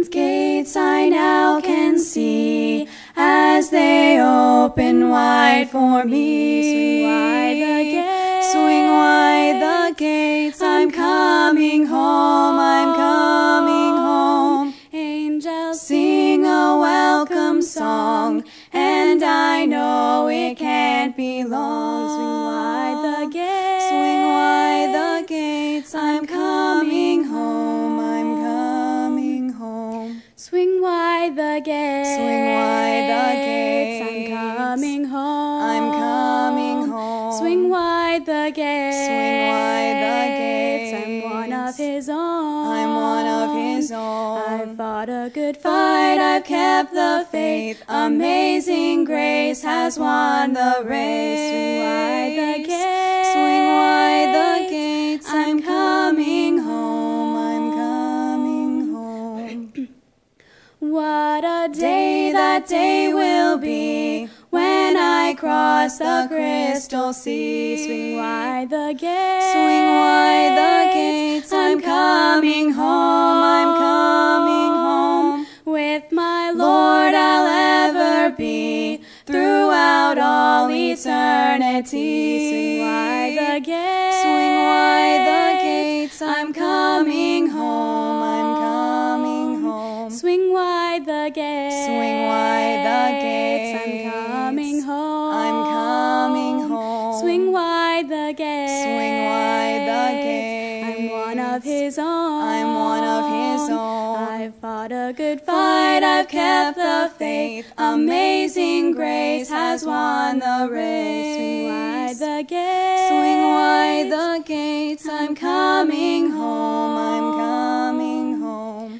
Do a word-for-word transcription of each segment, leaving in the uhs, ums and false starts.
heaven's gates I now can see as they open wide for me. Swing wide the gates, swing wide the gates. I'm coming home, I'm coming home. Angels Sing a welcome song, and I know it can't be long. Swing wide the gates, swing wide the gates. I'm coming home, I'm coming home. Swing wide the gates, swing wide the gates. I'm coming home, I'm coming home. Swing wide the gates, swing wide the gates. I'm one of His own, I'm one of His own. I've fought a good fight, fight, I've kept the faith. Amazing grace has won the race. Swing wide the gates, swing wide the gates. I'm coming home, I'm coming home. What a Day that day will be when I cross the crystal sea. Swing wide the gates, swing wide the gates. I'm coming home, I'm coming home. With my Lord I'll ever be throughout all eternity. Swing wide the gates, swing wide the gates. I'm coming home, I'm coming home. Swing wide the gates, swing wide the gates. I'm coming home, I'm coming home. Swing wide the gates, swing wide the gates. I'm one of His own, I'm one of His own. I've fought a good fight, fight, I've kept the faith. Amazing grace has won the race. Swing wide the gates, swing wide the gates. I'm coming home, I'm coming home.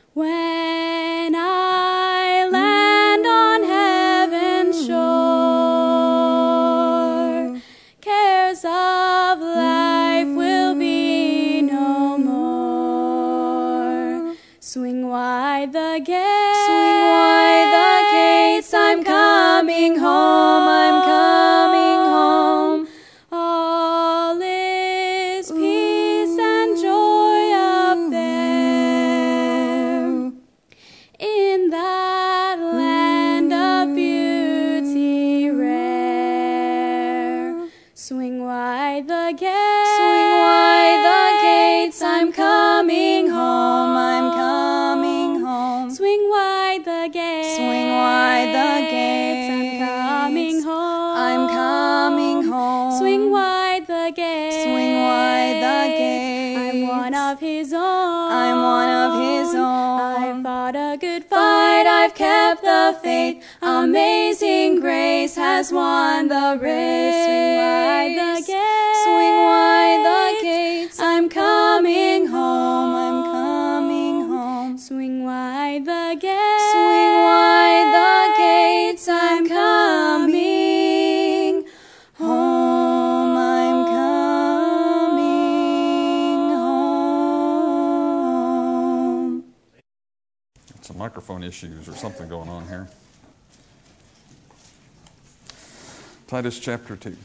When I land on heaven's shore, cares of life will be no more. Swing wide the gates, swing wide the gates. I'm coming home, I'm coming home. All is peace and joy up there in that land of beauty rare. Swing wide the gates, swing wide the gates. I'm coming home, I'm coming home. Swing wide the gates, swing wide the gates. I'm coming home, I'm coming home. Swing wide the gates, swing wide the gates. I'm one of His own, I'm one of His own. I've fought a good fight, fight, I've kept the faith. Amazing grace has won the race. Swing wide the gates, swing wide the gates. I'm coming home, I'm coming home. Swing wide the gates, swing wide the gates. I'm coming home, I'm coming home. Some microphone issues or something going on here. Titus chapter two.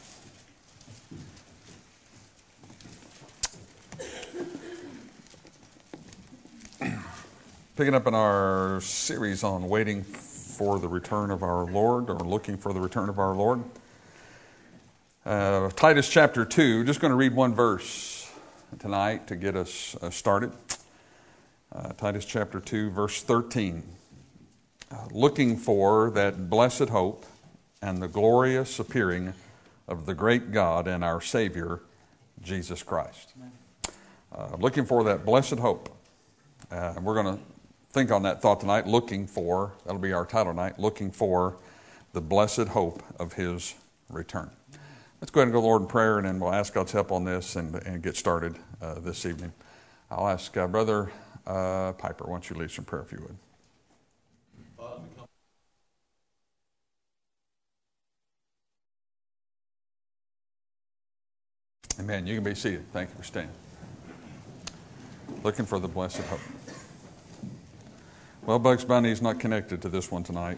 Picking up in our series on waiting for the return of our Lord, or looking for the return of our Lord. Uh, Titus chapter two, just going to read one verse tonight to get us uh, started. Uh, Titus chapter two, verse thirteen. Uh, looking for that blessed hope and the glorious appearing of the great God and our Savior, Jesus Christ. Uh, looking for that blessed hope. Uh, we're going to think on that thought tonight, looking for, that'll be our title tonight, looking for the blessed hope of His return. Let's go ahead and go to the Lord in prayer, and then we'll ask God's help on this and, and get started uh, this evening. I'll ask uh, Brother uh, Piper, why don't you lead some prayer if you would. Amen. You can be seated. Thank you for staying. Looking for the blessed hope. Well, Bugs Bunny's not connected to this one tonight.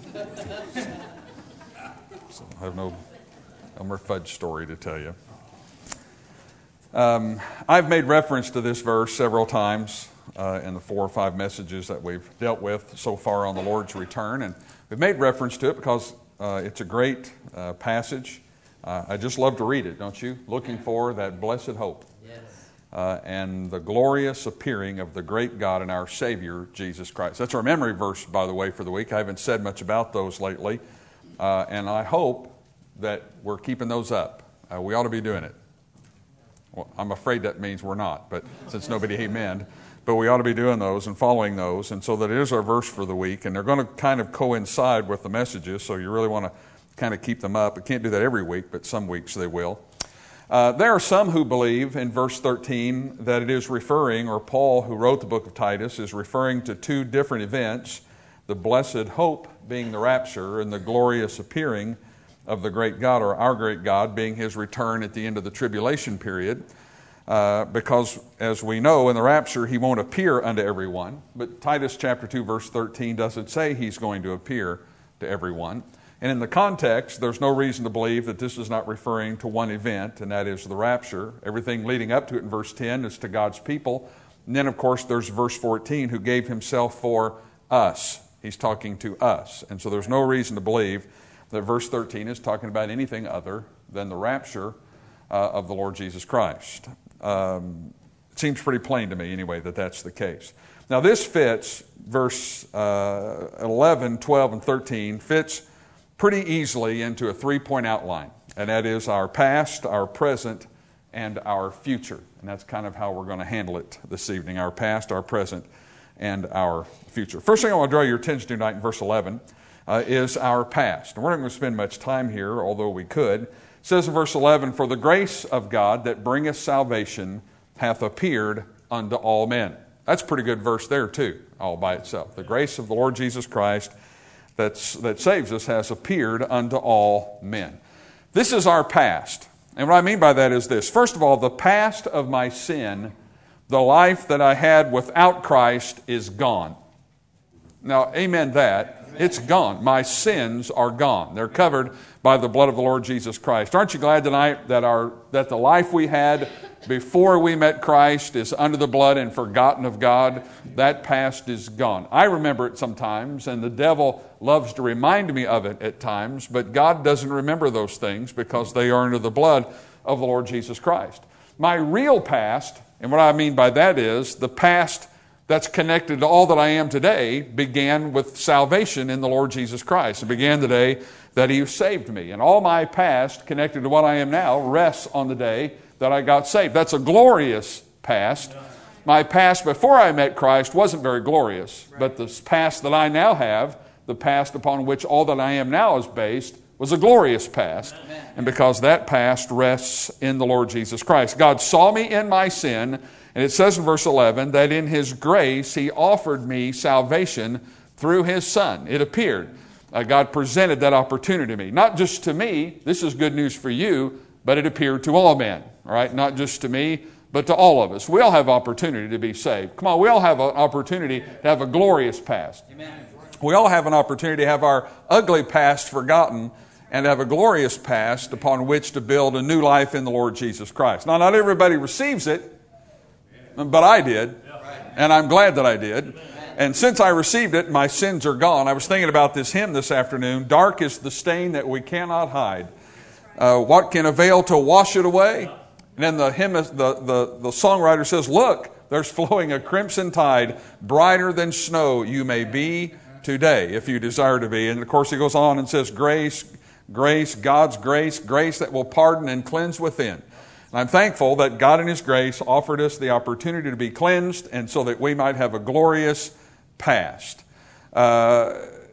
So I have no Elmer Fudd story to tell you. Um, I've made reference to this verse several times uh, in the four or five messages that we've dealt with so far on the Lord's return. And we've made reference to it because uh, it's a great uh, passage. Uh, I just love to read it, don't you? Looking for that blessed hope. Yes. Uh, and the glorious appearing of the great God and our Savior, Jesus Christ. That's our memory verse, by the way, for the week. I haven't said much about those lately. Uh, and I hope that we're keeping those up. Uh, we ought to be doing it. Well, I'm afraid that means we're not, but since nobody amened. But we ought to be doing those and following those, and so that it is our verse for the week. And they're going to kind of coincide with the messages, so you really want to kind of keep them up. We can't do that every week, but some weeks they will. Uh, there are some who believe in verse thirteen that it is referring, or Paul, who wrote the book of Titus, is referring to two different events, the blessed hope being the rapture and the glorious appearing of the great God, or our great God, being His return at the end of the tribulation period. Uh, because, as we know, in the rapture, He won't appear unto everyone. But Titus chapter two, verse thirteen doesn't say He's going to appear to everyone. And in the context, there's no reason to believe that this is not referring to one event, and that is the rapture. Everything leading up to it in verse ten is to God's people. And then, of course, there's verse fourteen, who gave Himself for us. He's talking to us. And so there's no reason to believe that verse thirteen is talking about anything other than the rapture uh, of the Lord Jesus Christ. Um, it seems pretty plain to me, anyway, that that's the case. Now, this fits, verse uh, eleven, twelve, and thirteen, fits pretty easily into a three-point outline, and that is our past, our present, and our future. And that's kind of how we're going to handle it this evening, our past, our present, and our future. First thing I want to draw your attention to tonight in verse eleven uh, is our past. And we're not going to spend much time here, although we could. It says in verse eleven, "For the grace of God that bringeth salvation hath appeared unto all men." That's a pretty good verse there too, all by itself. The grace of the Lord Jesus Christ that's, that saves us has appeared unto all men. This is our past. And what I mean by that is this. First of all, the past of my sin, the life that I had without Christ, is gone. Now, amen that. It's gone. My sins are gone. They're covered by the blood of the Lord Jesus Christ. Aren't you glad tonight that our that the life we had before we met Christ is under the blood and forgotten of God? That past is gone. I remember it sometimes, and the devil loves to remind me of it at times, but God doesn't remember those things because they are under the blood of the Lord Jesus Christ. My real past, and what I mean by that is the past that's connected to all that I am today, began with salvation in the Lord Jesus Christ. It began the day that He saved me. And all my past connected to what I am now rests on the day that I got saved. That's a glorious past. My past before I met Christ wasn't very glorious, but the past that I now have, the past upon which all that I am now is based, was a glorious past. And because that past rests in the Lord Jesus Christ. God saw me in my sin, and it says in verse eleven that in His grace He offered me salvation through His Son. It appeared. Uh, God presented that opportunity to me. Not just to me, this is good news for you, but it appeared to all men. All right? Not just to me, but to all of us. We all have opportunity to be saved. Come on, we all have an opportunity to have a glorious past. Amen. We all have an opportunity to have our ugly past forgotten and have a glorious past upon which to build a new life in the Lord Jesus Christ. Now, not everybody receives it, but I did, and I'm glad that I did. And since I received it, my sins are gone. I was thinking about this hymn this afternoon. Dark is the stain that we cannot hide. Uh, what can avail to wash it away? And then the hymn, the, the, the songwriter says, "Look, there's flowing a crimson tide, brighter than snow you may be today, if you desire to be." And of course he goes on and says, grace, grace, God's grace, grace that will pardon and cleanse within. And I'm thankful that God in His grace offered us the opportunity to be cleansed, and so that we might have a glorious past. Uh,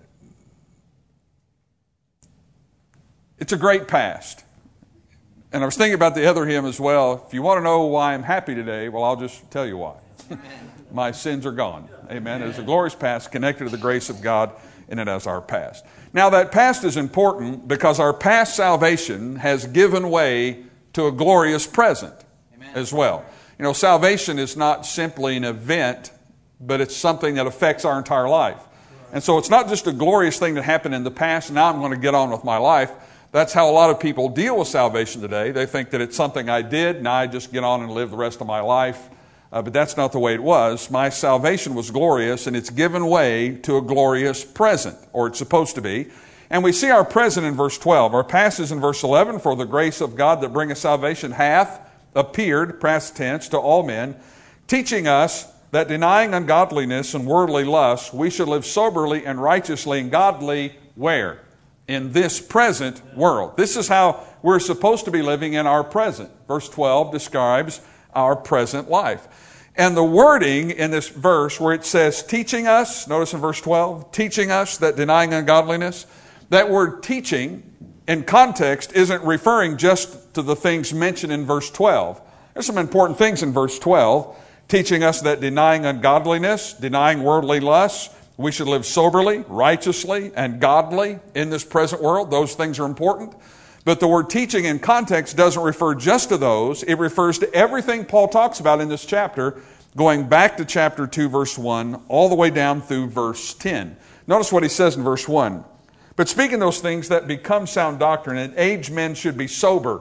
it's a great past. And I was thinking about the other hymn as well. If you want to know why I'm happy today, well, I'll just tell you why. My sins are gone. Amen. It's a glorious past connected to the grace of God, and it as our past. Now, that past is important because our past salvation has given way to a glorious present. Amen. As well. You know, salvation is not simply an event, but it's something that affects our entire life. And so it's not just a glorious thing that happened in the past, and now I'm going to get on with my life. That's how a lot of people deal with salvation today. They think that it's something I did, now I just get on and live the rest of my life Uh, but that's not the way it was. My salvation was glorious, and it's given way to a glorious present, or it's supposed to be. And we see our present in verse twelve. Our past is in verse eleven. For the grace of God that bringeth salvation hath appeared, past tense, to all men, teaching us that denying ungodliness and worldly lusts, we should live soberly and righteously and godly where? In this present world. This is how we're supposed to be living in our present. Verse twelve describes our present life. And the wording in this verse where it says teaching us, notice in verse twelve, teaching us that denying ungodliness, that word teaching in context isn't referring just to the things mentioned in verse twelve. There's some important things in verse twelve, teaching us that denying ungodliness, denying worldly lusts, we should live soberly, righteously, and godly in this present world. Those things are important. But the word teaching in context doesn't refer just to those. It refers to everything Paul talks about in this chapter, going back to chapter two, verse one, all the way down through verse ten. Notice what he says in verse one. But speaking those things that become sound doctrine, and aged men should be sober,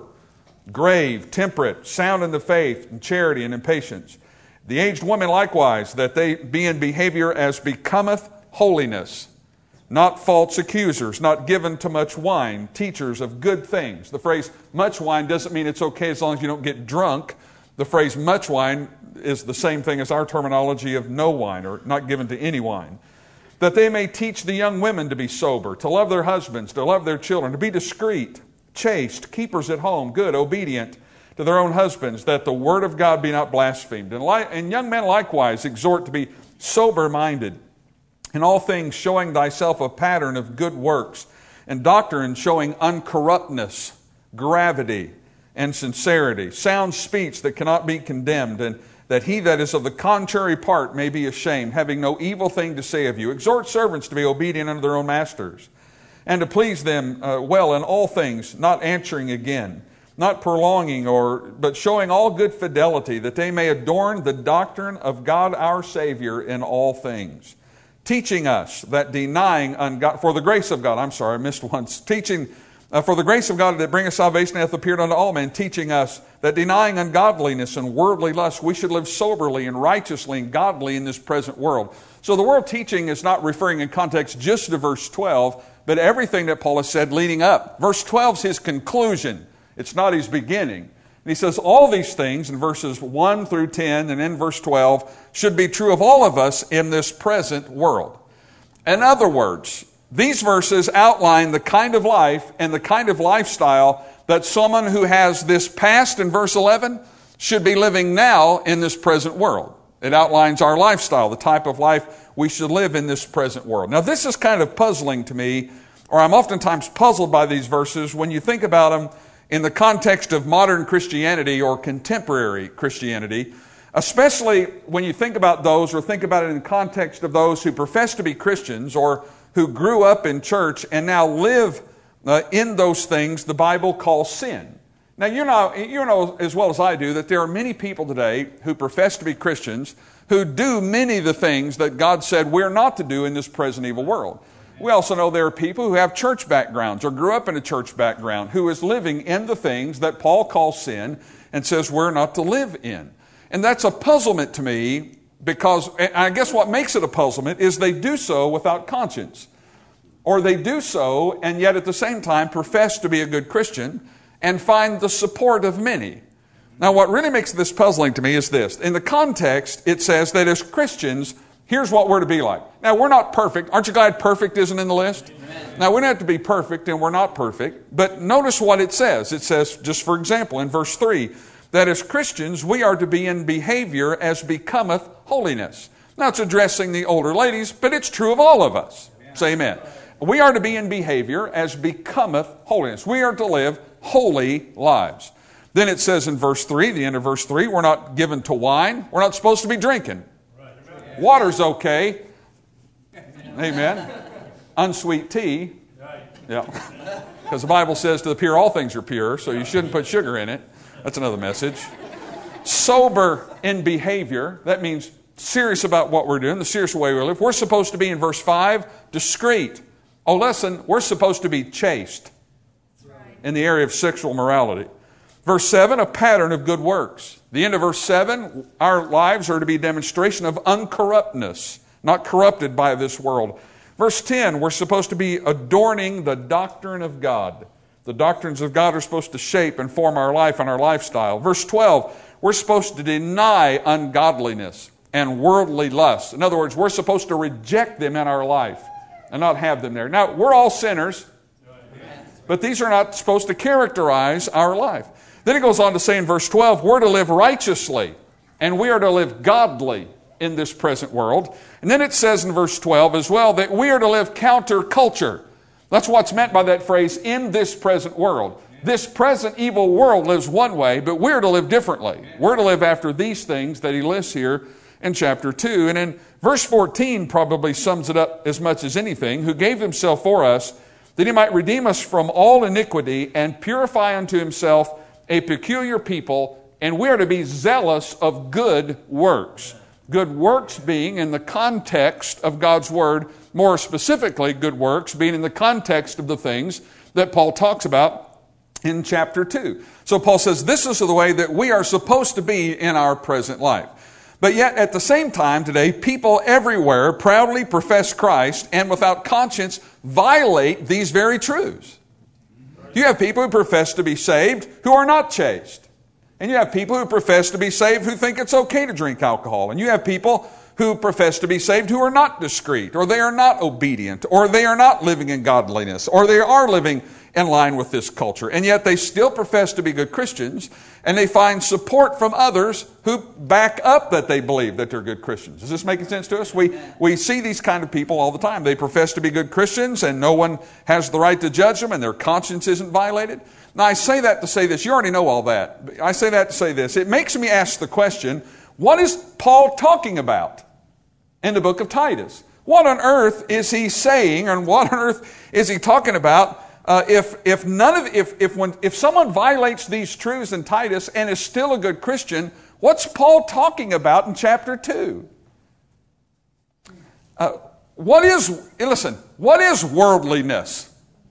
grave, temperate, sound in the faith, and charity, and in patience. The aged women likewise, that they be in behavior as becometh holiness, not false accusers, not given to much wine, teachers of good things. The phrase much wine doesn't mean it's okay as long as you don't get drunk. The phrase much wine is the same thing as our terminology of no wine, or not given to any wine. That they may teach the young women to be sober, to love their husbands, to love their children, to be discreet, chaste, keepers at home, good, obedient to their own husbands, that the word of God be not blasphemed. And, li- and young men likewise exhort to be sober-minded, in all things showing thyself a pattern of good works, and doctrine showing uncorruptness, gravity, and sincerity, sound speech that cannot be condemned, and that he that is of the contrary part may be ashamed, having no evil thing to say of you. Exhort servants to be obedient unto their own masters, and to please them uh, well in all things, not answering again, not prolonging, or but showing all good fidelity, that they may adorn the doctrine of God our Savior in all things. Teaching us that denying ungod- for the grace of God, I'm sorry, I missed once, teaching, uh, for the grace of God that bringeth salvation hath appeared unto all men, teaching us that denying ungodliness and worldly lust, we should live soberly and righteously and godly in this present world. So the word teaching is not referring in context just to verse twelve, but everything that Paul has said leading up. Verse twelve is his conclusion. It's not his beginning. And he says all these things in verses one through ten and in verse twelve should be true of all of us in this present world. In other words, these verses outline the kind of life and the kind of lifestyle that someone who has this past in verse eleven should be living now in this present world. It outlines our lifestyle, the type of life we should live in this present world. Now this is kind of puzzling to me, or I'm oftentimes puzzled by these verses when you think about them in the context of modern Christianity or contemporary Christianity, especially when you think about those or think about it in the context of those who profess to be Christians or who grew up in church and now live uh, in those things the Bible calls sin. Now, you know, you know as well as I do that there are many people today who profess to be Christians who do many of the things that God said we're not to do in this present evil world. We also know there are people who have church backgrounds or grew up in a church background who is living in the things that Paul calls sin and says we're not to live in. And that's a puzzlement to me because, and I guess what makes it a puzzlement is they do so without conscience. Or they do so and yet at the same time profess to be a good Christian and find the support of many. Now what really makes this puzzling to me is this. In the context, it says that as Christians, here's what we're to be like. Now, we're not perfect. Aren't you glad perfect isn't in the list? Amen. Now, we don't have to be perfect, and we're not perfect. But notice what it says. It says, just for example, in verse three, that as Christians, we are to be in behavior as becometh holiness. Now, it's addressing the older ladies, but it's true of all of us. Amen. Say amen. We are to be in behavior as becometh holiness. We are to live holy lives. Then it says in verse three, the end of verse three, we're not given to wine. We're not supposed to be drinking. Water's okay. Amen. Unsweet tea. Yeah. Because the Bible says to the pure all things are pure, so you shouldn't put sugar in it. That's another message. Sober in behavior. That means serious about what we're doing, the serious way we live. We're supposed to be, in verse five, discreet. Oh, listen, we're supposed to be chaste in the area of sexual morality. Verse seven, a pattern of good works. The end of verse seven, our lives are to be a demonstration of uncorruptness, not corrupted by this world. Verse ten, we're supposed to be adorning the doctrine of God. The doctrines of God are supposed to shape and form our life and our lifestyle. Verse twelve, we're supposed to deny ungodliness and worldly lust. In other words, we're supposed to reject them in our life and not have them there. Now, we're all sinners, but these are not supposed to characterize our life. Then it goes on to say in verse twelve, we're to live righteously and we are to live godly in this present world. And then it says in verse twelve as well that we are to live counterculture. That's what's meant by that phrase, in this present world. This present evil world lives one way, but we're to live differently. We're to live after these things that he lists here in chapter two. And in verse fourteen probably sums it up as much as anything, who gave himself for us, that he might redeem us from all iniquity and purify unto himself a peculiar people, and we are to be zealous of good works. Good works being in the context of God's Word, more specifically good works being in the context of the things that Paul talks about in chapter two. So Paul says this is the way that we are supposed to be in our present life. But yet at the same time today, people everywhere proudly profess Christ and without conscience violate these very truths. You have people who profess to be saved who are not chaste. And you have people who profess to be saved who think it's okay to drink alcohol. And you have people who profess to be saved who are not discreet, or they are not obedient, or they are not living in godliness, or they are living in line with this culture. And yet they still profess to be good Christians, and they find support from others who back up that they believe that they're good Christians. Is this making sense to us? We, we see these kind of people all the time. They profess to be good Christians, and no one has the right to judge them, and their conscience isn't violated. Now, I say that to say this. You already know all that. I say that to say this. It makes me ask the question, what is Paul talking about in the book of Titus? What on earth is he saying, and what on earth is he talking about uh, if if none of if if when if someone violates these truths in Titus and is still a good Christian, what's Paul talking about in chapter two? Uh, what is listen? What is worldliness?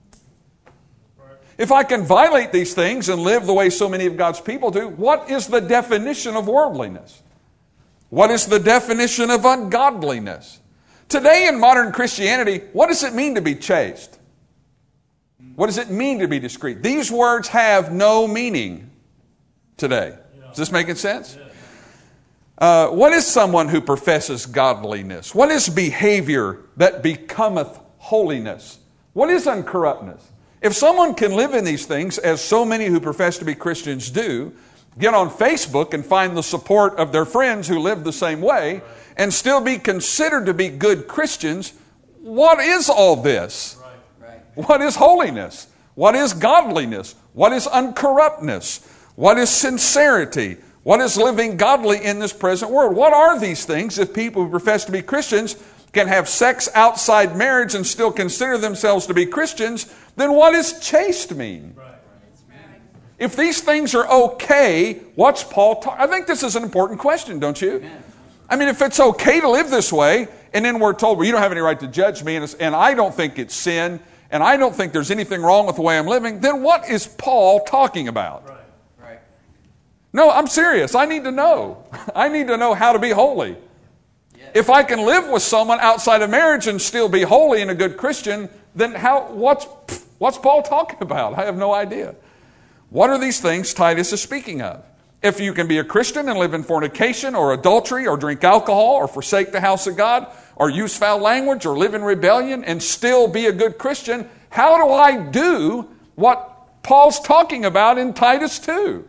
If I can violate these things and live the way so many of God's people do, what is the definition of worldliness? What is the definition of ungodliness? Today in modern Christianity, what does it mean to be chaste? What does it mean to be discreet? These words have no meaning today. Is this making sense? Uh, what is someone who professes godliness? What is behavior that becometh holiness? What is uncorruptness? If someone can live in these things, as so many who profess to be Christians do, get on Facebook and find the support of their friends who live the same way, and still be considered to be good Christians, what is all this? What is holiness? What is godliness? What is uncorruptness? What is sincerity? What is living godly in this present world? What are these things if people who profess to be Christians can have sex outside marriage and still consider themselves to be Christians? Then what does chaste mean? If these things are okay, what's Paul talking? I think this is an important question, don't you? I mean, if it's okay to live this way, and then we're told, well, you don't have any right to judge me, and, and I don't think it's sin, and I don't think there's anything wrong with the way I'm living, then what is Paul talking about? Right. Right. No, I'm serious. I need to know. I need to know how to be holy. Yes. If I can live with someone outside of marriage and still be holy and a good Christian, then how? What's, what's Paul talking about? I have no idea. What are these things Titus is speaking of? If you can be a Christian and live in fornication or adultery or drink alcohol or forsake the house of God or use foul language or live in rebellion and still be a good Christian, how do I do what Paul's talking about in Titus two?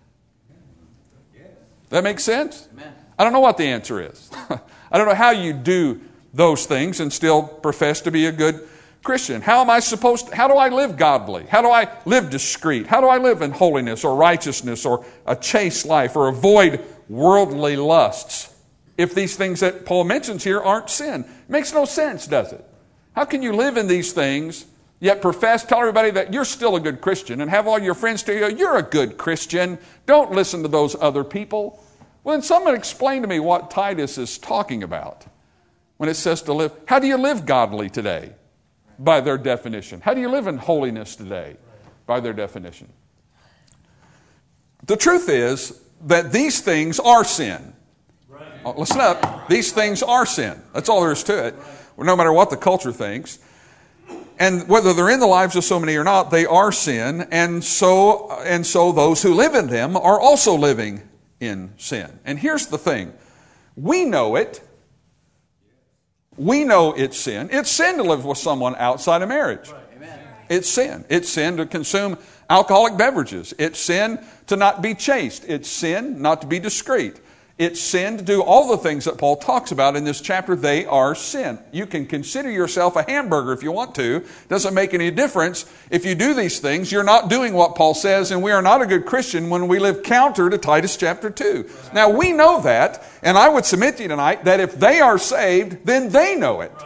That makes sense? Amen. I don't know what the answer is. I don't know how you do those things and still profess to be a good Christian. How am I supposed to, how do I live godly? How do I live discreet? How do I live in holiness or righteousness or a chaste life or avoid worldly lusts if these things that Paul mentions here aren't sin? It makes no sense, does it? How can you live in these things yet profess, tell everybody that you're still a good Christian and have all your friends tell you, you're a good Christian. Don't listen to those other people. Well, then someone explain to me what Titus is talking about when it says to live. How do you live godly today? By their definition. How do you live in holiness today? By their definition. the truth is that these things are sin. Oh, listen up. These things are sin. That's all there is to it. Well, no matter what the culture thinks. And whether they're in the lives of so many or not, they are sin. And so, and so those who live in them are also living in sin. And here's the thing. We know it. We know it's sin. It's sin to live with someone outside of marriage. It's sin. It's sin to consume alcoholic beverages. It's sin to not be chaste. It's sin not to be discreet. It's sin to do all the things that Paul talks about in this chapter. They are sin. You can consider yourself a hamburger if you want to. Doesn't make any difference. If you do these things, you're not doing what Paul says, and we are not a good Christian when we live counter to Titus chapter two. Now, we know that, and I would submit to you tonight that if they are saved, then they know it.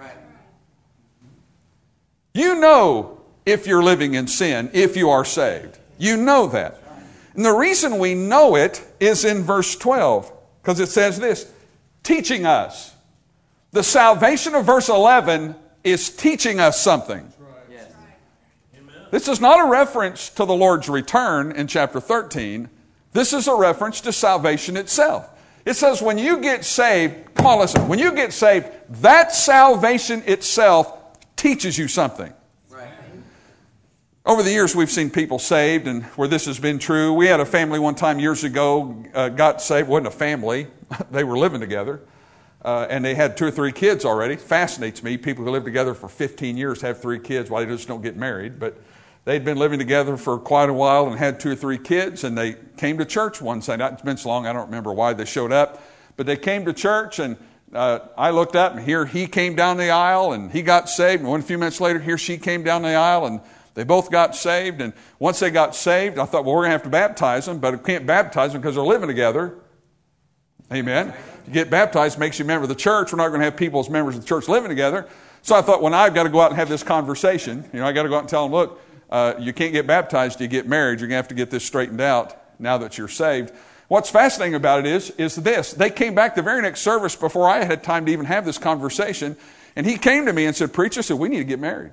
You know if you're living in sin, if you are saved. You know that. And the reason we know it is in verse twelve, because it says this, teaching us. The salvation of verse eleven is teaching us something. Yes. This is not a reference to the Lord's return in chapter thirteen. This is a reference to salvation itself. It says when you get saved, come on, listen, when you get saved, that salvation itself teaches you something. Over the years, we've seen people saved, and where this has been true. We had a family one time years ago, uh, got saved. It wasn't a family. They were living together, uh, and they had two or three kids already. Fascinates me. People who live together for fifteen years have three kids. Why they just don't get married. But they'd been living together for quite a while and had two or three kids, and they came to church one Sunday. It's been so long, I don't remember why they showed up. But they came to church, and uh, I looked up, and here he came down the aisle, and he got saved. And one few minutes later, here she came down the aisle, and they both got saved, and once they got saved, I thought, well, we're going to have to baptize them, but we can't baptize them because they're living together. Amen. To get baptized makes you a member of the church. We're not going to have people as members of the church living together. So I thought, well, now I've got to go out and have this conversation. You know, I got to go out and tell them, look, uh, you can't get baptized till you get married. You're going to have to get this straightened out now that you're saved. What's fascinating about it is, is this. They came back the very next service before I had time to even have this conversation, and he came to me and said, preacher, said, we need to get married.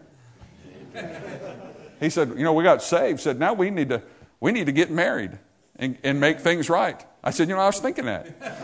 He said, you know, we got saved. Said, now we need to we need to get married and, and make things right. I said, you know, I was thinking that.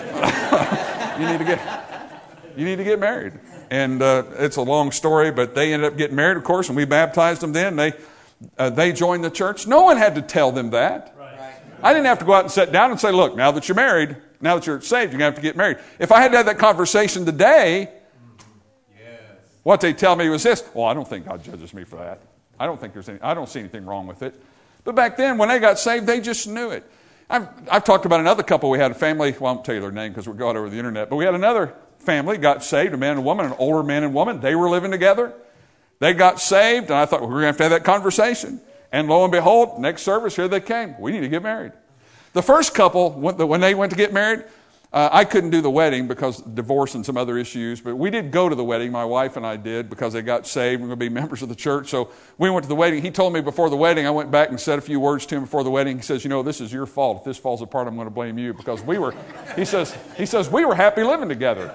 you need to get you need to get married. And uh, it's a long story, but they ended up getting married, of course, and we baptized them then. They uh, they joined the church. No one had to tell them that. Right. I didn't have to go out and sit down and say, look, now that you're married, now that you're saved, you're going to have to get married. If I had to have that conversation today, yes. What they tell me was this, well, I don't think God judges me for that. I don't think there's any, I don't see anything wrong with it. But back then, when they got saved, they just knew it. I've, I've talked about another couple. We had a family, well, I won't tell you their name because we're going over the internet, but we had another family, got saved, a man and a woman, an older man and woman. They were living together. They got saved, and I thought, well, we're going to have to have that conversation. And lo and behold, next service, here they came. We need to get married. The first couple, when they went to get married, Uh, I couldn't do the wedding because of divorce and some other issues, but we did go to the wedding. My wife and I did because they got saved. We're going to be members of the church. So we went to the wedding. He told me before the wedding, I went back and said a few words to him before the wedding. He says, you know, this is your fault. If this falls apart, I'm going to blame you because we were, he says, he says, we were happy living together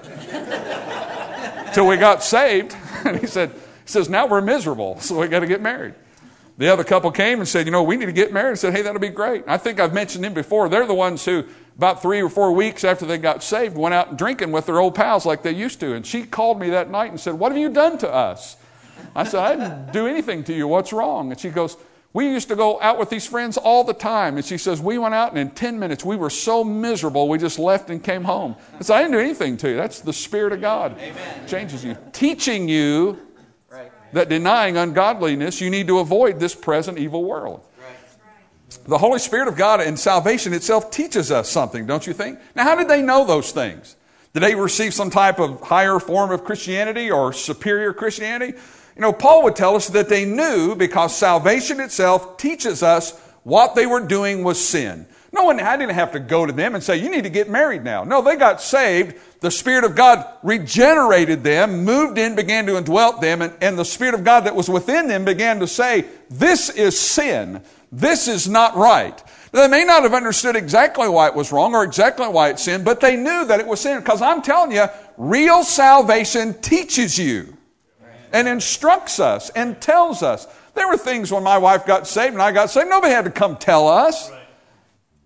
till we got saved. And he said, he says, now we're miserable, so we got to get married. The other couple came and said, you know, we need to get married. I said, hey, that'll be great. I think I've mentioned them before. They're the ones who, about three or four weeks after they got saved, went out drinking with their old pals like they used to. And she called me that night and said, what have you done to us? I said, I didn't do anything to you. What's wrong? And she goes, we used to go out with these friends all the time. And she says, we went out and in ten minutes, we were so miserable, we just left and came home. I said, I didn't do anything to you. That's the Spirit of God. Amen. Changes you. Teaching you that denying ungodliness, you need to avoid this present evil world. Right. The Holy Spirit of God and salvation itself teaches us something, don't you think? Now, how did they know those things? Did they receive some type of higher form of Christianity or superior Christianity? You know, Paul would tell us that they knew because salvation itself teaches us what they were doing was sin. No one, I didn't have to go to them and say, you need to get married now. No, they got saved. The Spirit of God regenerated them, moved in, began to indwelt them, and, and the Spirit of God that was within them began to say, this is sin. This is not right. They may not have understood exactly why it was wrong or exactly why it's sin, but they knew that it was sin. Because I'm telling you, real salvation teaches you and instructs us and tells us. There were things when my wife got saved and I got saved, nobody had to come tell us.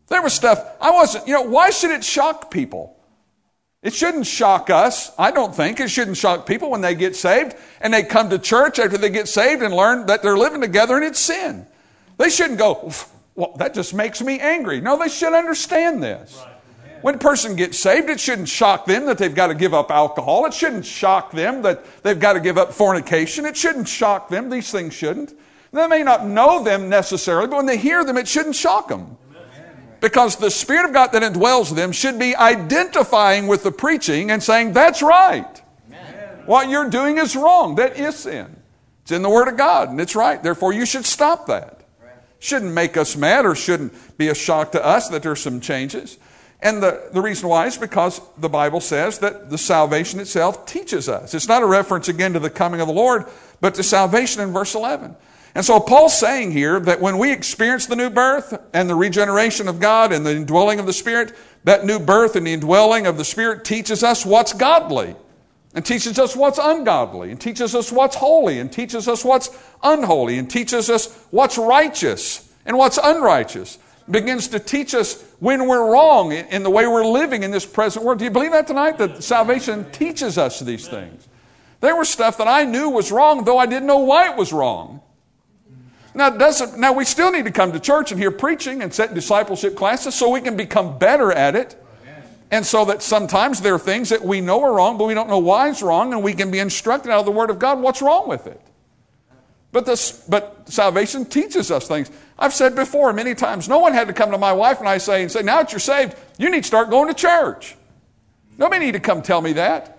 There was stuff, I wasn't, you know, why should it shock people? It shouldn't shock us, I don't think. It shouldn't shock people when they get saved and they come to church after they get saved and learn that they're living together and it's sin. They shouldn't go, well, that just makes me angry. No, they should understand this. When a person gets saved, it shouldn't shock them that they've got to give up alcohol. It shouldn't shock them that they've got to give up fornication. It shouldn't shock them. These things shouldn't. They may not know them necessarily, but when they hear them, it shouldn't shock them. Because the Spirit of God that indwells them should be identifying with the preaching and saying, that's right. Amen. What you're doing is wrong. That is sin. It's in the Word of God, and it's right. Therefore, you should stop that. Right. Shouldn't make us mad or shouldn't be a shock to us that there's some changes. And the, the reason why is because the Bible says that the salvation itself teaches us. It's not a reference again to the coming of the Lord, but to salvation in verse eleven. And so Paul's saying here that when we experience the new birth and the regeneration of God and the indwelling of the Spirit, that new birth and the indwelling of the Spirit teaches us what's godly and teaches us what's ungodly and teaches us what's holy and teaches us what's unholy and teaches us what's righteous and what's unrighteous. Begins to teach us when we're wrong in the way we're living in this present world. Do you believe that tonight? That salvation teaches us these things. There was stuff that I knew was wrong, though I didn't know why it was wrong. Now, it doesn't, now we still need to come to church and hear preaching and set discipleship classes so we can become better at it. And so that sometimes there are things that we know are wrong, but we don't know why it's wrong, and we can be instructed out of the Word of God what's wrong with it. But, this, but salvation teaches us things. I've said before many times, no one had to come to my wife and I say, and say, now that you're saved, you need to start going to church. Nobody need to come tell me that.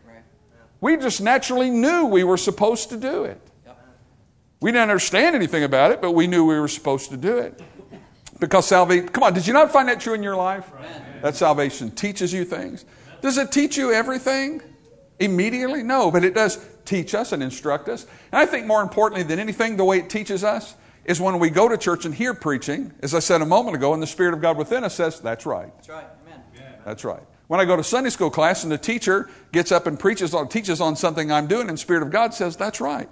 We just naturally knew we were supposed to do it. We didn't understand anything about it, but we knew we were supposed to do it. Because salvation, come on, did you not find that true in your life? Right. That salvation teaches you things. Does it teach you everything immediately? No, but it does teach us and instruct us. And I think more importantly than anything, the way it teaches us is when we go to church and hear preaching, as I said a moment ago, and the Spirit of God within us says, that's right. That's right. Amen. That's right. When I go to Sunday school class and the teacher gets up and preaches on, teaches on something I'm doing, and the Spirit of God says, that's right.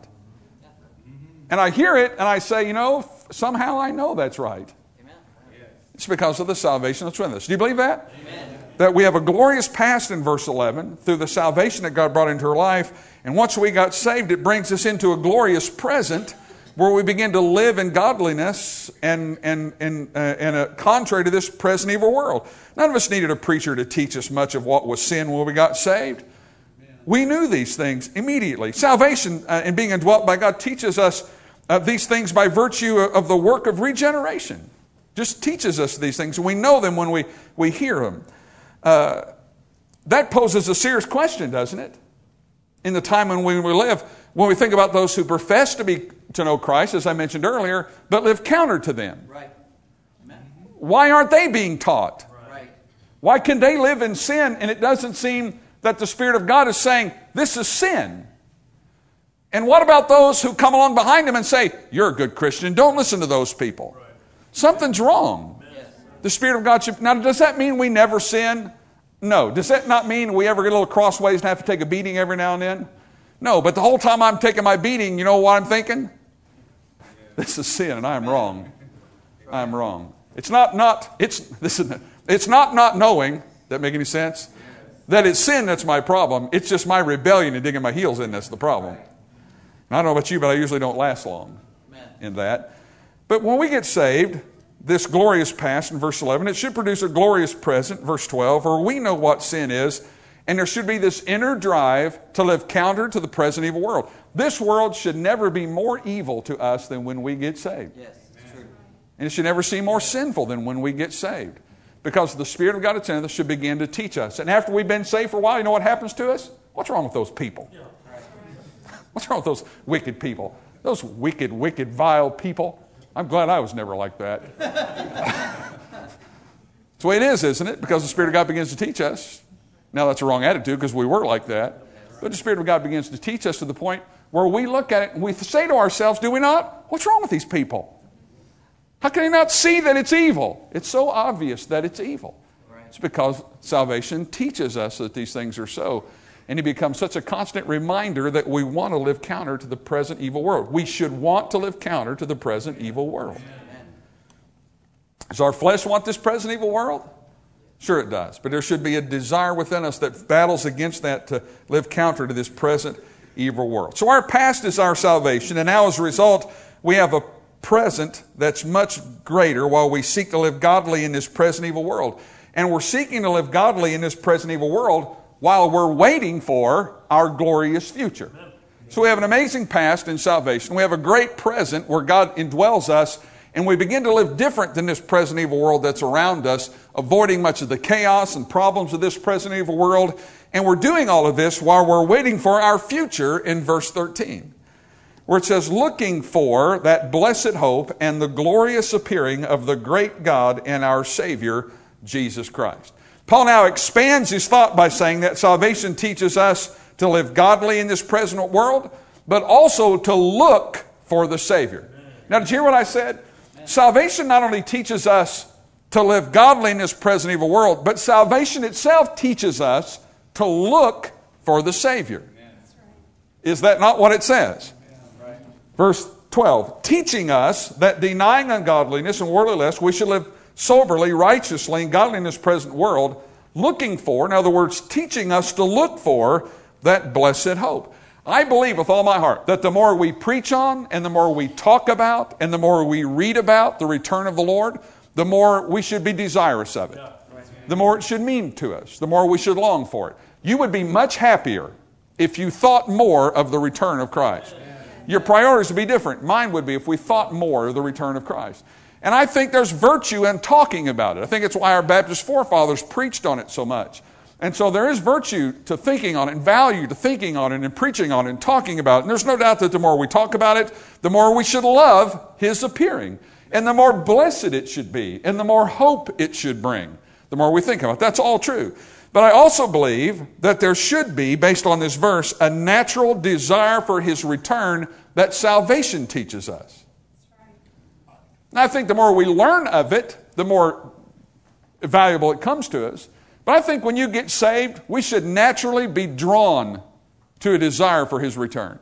And I hear it and I say, you know, somehow I know that's right. Amen. It's because of the salvation that's within us. Do you believe that? Amen. That we have a glorious past in verse eleven through the salvation that God brought into our life. And once we got saved, it brings us into a glorious present where we begin to live in godliness and, and, and, uh, and uh, contrary to this present evil world. None of us needed a preacher to teach us much of what was sin when we got saved. We knew these things immediately. Salvation uh, and being indwelt by God teaches us uh, these things by virtue of the work of regeneration. Just teaches us these things, and we know them when we, we hear them. Uh, that poses a serious question, doesn't it? In the time when we live, when we think about those who profess to be to know Christ, as I mentioned earlier, but live counter to them. Right. Amen. Why aren't they being taught? Right. Why can they live in sin and it doesn't seem that the Spirit of God is saying, this is sin? And what about those who come along behind them and say, you're a good Christian, don't listen to those people? Right. Something's wrong. Yes. The Spirit of God should... Now, does that mean we never sin? No. Does that not mean we ever get a little crossways and have to take a beating every now and then? No, but the whole time I'm taking my beating, you know what I'm thinking? This is sin and I'm wrong. I'm wrong. It's not not, it's, this is, it's not not knowing, does that make any sense? That it's sin that's my problem. It's just my rebellion and digging my heels in that's the problem. And I don't know about you, but I usually don't last long in that. But when we get saved, this glorious past in verse eleven, it should produce a glorious present, verse twelve, where we know what sin is, and there should be this inner drive to live counter to the present evil world. This world should never be more evil to us than when we get saved. Yes, it's true. And it should never seem more sinful than when we get saved. Because the Spirit of God that's in us should begin to teach us. And after we've been saved for a while, you know what happens to us? What's wrong with those people? What's wrong with those wicked people? Those wicked, wicked, vile people. I'm glad I was never like that. That's the way it is, isn't it? Because the Spirit of God begins to teach us. Now that's a wrong attitude because we were like that. But the Spirit of God begins to teach us to the point where we look at it and we say to ourselves, do we not? What's wrong with these people? How can they not see that it's evil? It's so obvious that it's evil. It's because salvation teaches us that these things are so. And it becomes such a constant reminder that we want to live counter to the present evil world. We should want to live counter to the present evil world. Does our flesh want this present evil world? Sure it does. But there should be a desire within us that battles against that to live counter to this present evil world. So our past is our salvation, and now as a result, we have a present that's much greater while we seek to live godly in this present evil world. And we're seeking to live godly in this present evil world while we're waiting for our glorious future. So we have an amazing past in salvation. We have a great present where God indwells us, and we begin to live different than this present evil world that's around us, avoiding much of the chaos and problems of this present evil world. And we're doing all of this while we're waiting for our future in verse thirteen, where it says, looking for that blessed hope and the glorious appearing of the great God and our Savior, Jesus Christ. Paul now expands his thought by saying that salvation teaches us to live godly in this present world, but also to look for the Savior. Now, did you hear what I said? Salvation not only teaches us to live godly in this present evil world, but salvation itself teaches us to look for the Savior. Is that not what it says? Verse twelve, teaching us that denying ungodliness and worldly lust, we should live soberly, righteously, and godly in this present world, looking for, in other words, teaching us to look for that blessed hope. I believe with all my heart that the more we preach on and the more we talk about and the more we read about the return of the Lord, the more we should be desirous of it. The more it should mean to us, the more we should long for it. You would be much happier if you thought more of the return of Christ. Your priorities would be different. Mine would be if we thought more of the return of Christ. And I think there's virtue in talking about it. I think it's why our Baptist forefathers preached on it so much. And so there is virtue to thinking on it and value to thinking on it and preaching on it and talking about it. And there's no doubt that the more we talk about it, the more we should love His appearing. And the more blessed it should be. And the more hope it should bring. The more we think about it. That's all true. But I also believe that there should be, based on this verse, a natural desire for His return that salvation teaches us. And I think the more we learn of it, the more valuable it comes to us. But I think when you get saved, we should naturally be drawn to a desire for His return.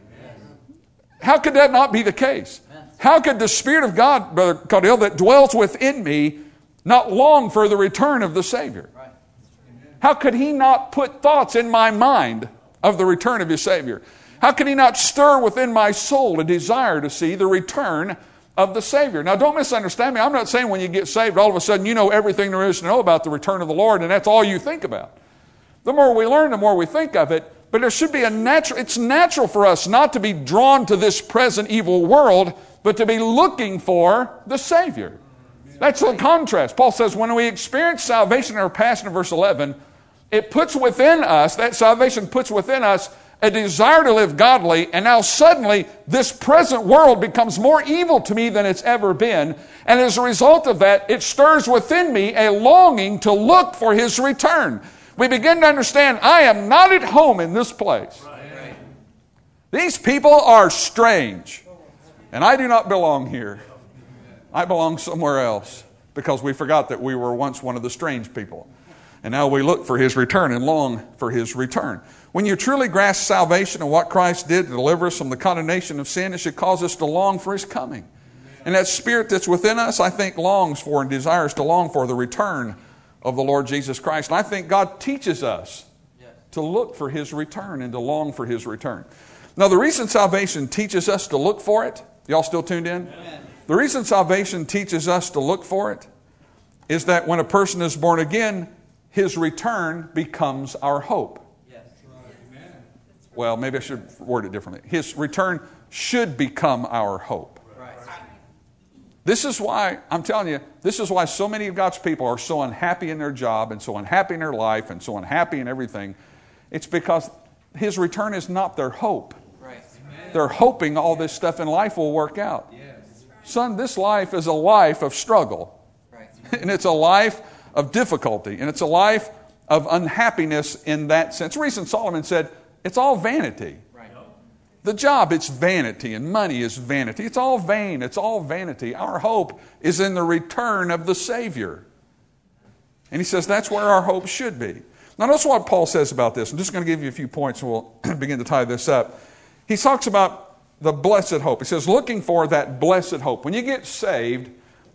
How could that not be the case? How could the Spirit of God, Brother Caudill, that dwells within me, not long for the return of the Savior? How could He not put thoughts in my mind of the return of His Savior? How could He not stir within my soul a desire to see the return of the Savior? Now, don't misunderstand me. I'm not saying when you get saved, all of a sudden you know everything there is to know about the return of the Lord, and that's all you think about. The more we learn, the more we think of it. But there should be a natural, it's natural for us not to be drawn to this present evil world, but to be looking for the Savior. That's the contrast. Paul says when we experience salvation in our past in verse eleven, it puts within us, that salvation puts within us a desire to live godly, and now suddenly this present world becomes more evil to me than it's ever been. And as a result of that, it stirs within me a longing to look for His return. We begin to understand, I am not at home in this place. Right. These people are strange, and I do not belong here. I belong somewhere else, because we forgot that we were once one of the strange people. And now we look for His return and long for His return. When you truly grasp salvation and what Christ did to deliver us from the condemnation of sin, it should cause us to long for His coming. And that spirit that's within us, I think, longs for and desires to long for the return of the Lord Jesus Christ. And I think God teaches us to look for His return and to long for His return. Now, the reason salvation teaches us to look for it, y'all still tuned in? Amen. The reason salvation teaches us to look for it is that when a person is born again, His return becomes our hope. Yes. Well, maybe I should word it differently. His return should become our hope. Right. This is why, I'm telling you, this is why so many of God's people are so unhappy in their job and so unhappy in their life and so unhappy in everything. It's because His return is not their hope. Right. They're hoping all this stuff in life will work out. Yes. Son, this life is a life of struggle. Right. And it's a life of difficulty, and it's a life of unhappiness in that sense. The reason Solomon said, it's all vanity. Right. The job, it's vanity, and money is vanity. It's all vain. It's all vanity. Our hope is in the return of the Savior. And he says that's where our hope should be. Now, notice what Paul says about this. I'm just going to give you a few points, and we'll begin to tie this up. He talks about the blessed hope. He says, looking for that blessed hope. When you get saved,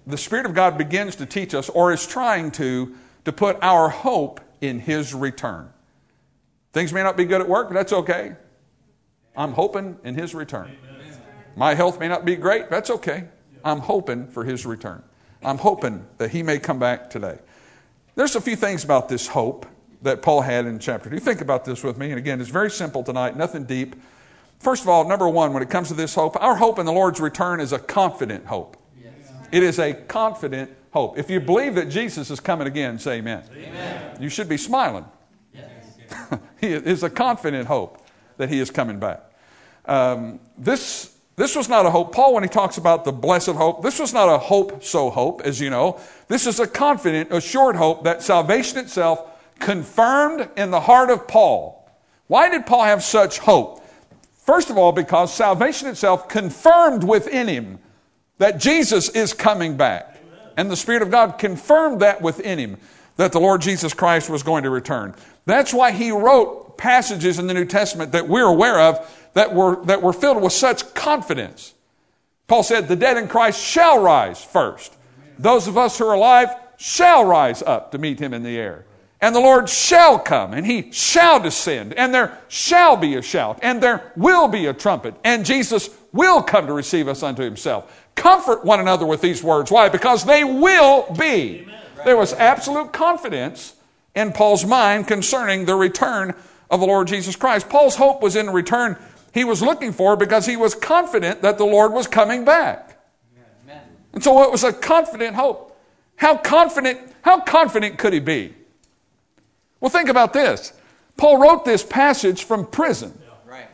the Spirit of God begins to teach us, or is trying to, to put our hope in His return. Things may not be good at work, but that's okay. I'm hoping in His return. My health may not be great, that's okay. I'm hoping for His return. I'm hoping that He may come back today. There's a few things about this hope that Paul had in chapter two. Think about this with me. And again, it's very simple tonight, nothing deep. First of all, number one, when it comes to this hope, our hope in the Lord's return is a confident hope. Yes. It is a confident hope. If you believe that Jesus is coming again, say amen. Amen. You should be smiling. Yes. It is a confident hope that He is coming back. Um, this, this was not a hope. Paul, when he talks about the blessed hope, this was not a hope so hope, as you know. This is a confident, assured hope that salvation itself confirmed in the heart of Paul. Why did Paul have such hope? First of all, because salvation itself confirmed within him that Jesus is coming back. And the Spirit of God confirmed that within him, that the Lord Jesus Christ was going to return. That's why he wrote passages in the New Testament that we're aware of that were, that were filled with such confidence. Paul said, the dead in Christ shall rise first. Those of us who are alive shall rise up to meet Him in the air. And the Lord shall come, and He shall descend, and there shall be a shout, and there will be a trumpet, and Jesus will come to receive us unto Himself. Comfort one another with these words. Why? Because they will be. Amen. There was absolute confidence in Paul's mind concerning the return of the Lord Jesus Christ. Paul's hope was in the return he was looking for because he was confident that the Lord was coming back. Amen. And so it was a confident hope. How confident, how confident could he be? Well, think about this. Paul wrote this passage from prison. Right.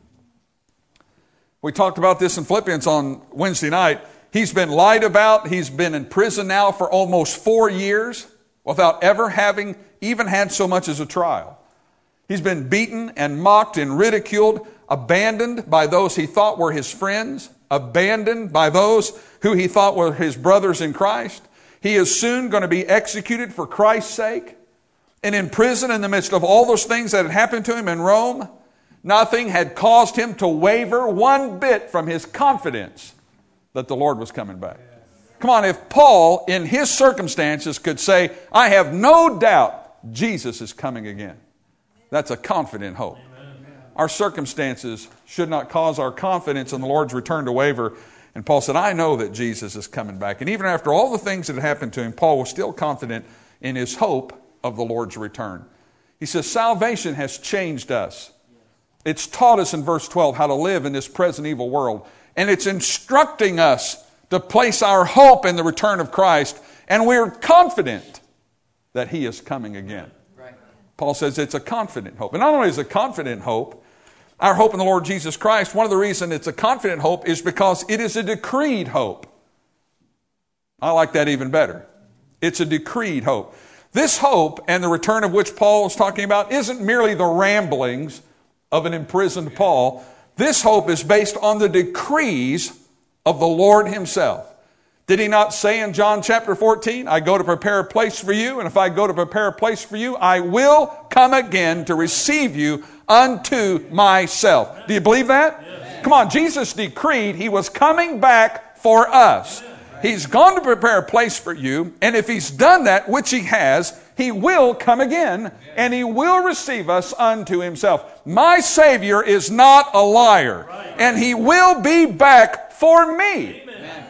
We talked about this in Philippians on Wednesday night. He's been lied about. He's been in prison now for almost four years without ever having even had so much as a trial. He's been beaten and mocked and ridiculed, abandoned by those he thought were his friends, abandoned by those who he thought were his brothers in Christ. He is soon going to be executed for Christ's sake. And in prison, in the midst of all those things that had happened to him in Rome, nothing had caused him to waver one bit from his confidence that the Lord was coming back. Come on, if Paul, in his circumstances, could say, I have no doubt Jesus is coming again. That's a confident hope. Our circumstances should not cause our confidence in the Lord's return to waver. And Paul said, I know that Jesus is coming back. And even after all the things that had happened to him, Paul was still confident in his hope of the Lord's return. He says, salvation has changed us. It's taught us in verse twelve how to live in this present evil world. And it's instructing us to place our hope in the return of Christ. And we're confident that He is coming again. Right. Paul says it's a confident hope. And not only is it a confident hope, our hope in the Lord Jesus Christ, one of the reasons it's a confident hope is because it is a decreed hope. I like that even better. It's a decreed hope. This hope and the return of which Paul is talking about isn't merely the ramblings of an imprisoned Paul. This hope is based on the decrees of the Lord Himself. Did He not say in John chapter fourteen, I go to prepare a place for you, and if I go to prepare a place for you, I will come again to receive you unto myself. Do you believe that? Yes. Come on, Jesus decreed He was coming back for us. He's gone to prepare a place for you, and if He's done that, which He has, He will come again, and He will receive us unto Himself. My Savior is not a liar, and He will be back for me. Amen.